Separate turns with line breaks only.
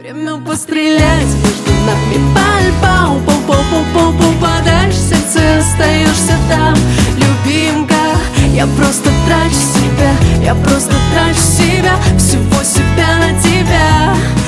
Время пострелять между нами по-альбому. Попадаешь в сердце, остаешься там. Любимка, я просто трачу себя, я просто трачу себя, всего себя на тебя.